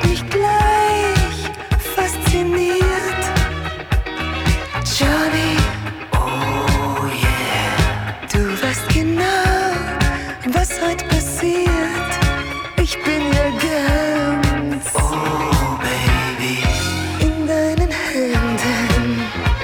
mich gleich fasziniert. Johnny, oh yeah, du weißt genau, was heute passiert. Ich bin ja ganz, oh Baby, in deinen Händen.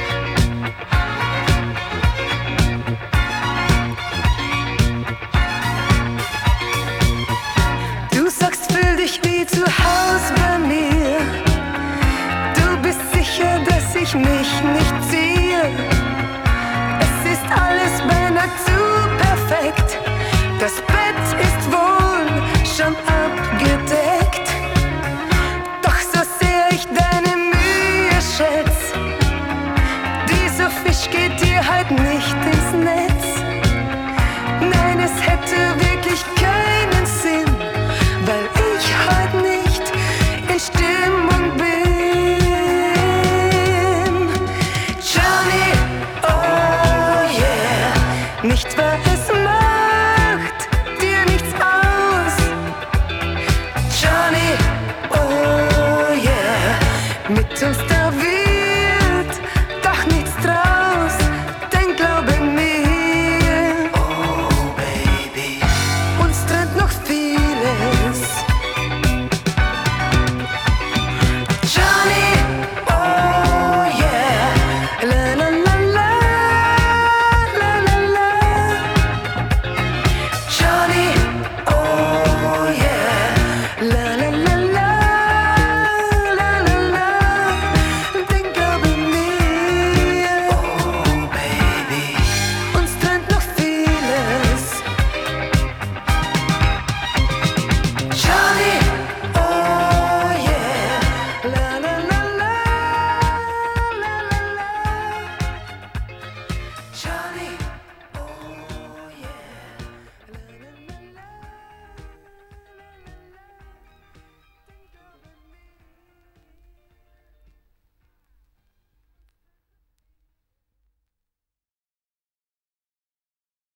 Du sagst, fühl dich wie zu Haus bei mir. Du bist sicher, dass ich mich nicht ziehe. Es ist alles beinahe zu perfekt. Das Bett ist wohl schon abgedeckt. Doch so sehr ich deine Mühe schätz, dieser Fisch geht dir halt nicht ins Netz. Nein, es hätte wirklich keinen Sinn, weil ich halt nicht in Stimmung bin. Johnny, oh yeah, nicht wahr, es macht dir nichts aus. Johnny, oh yeah, mit uns da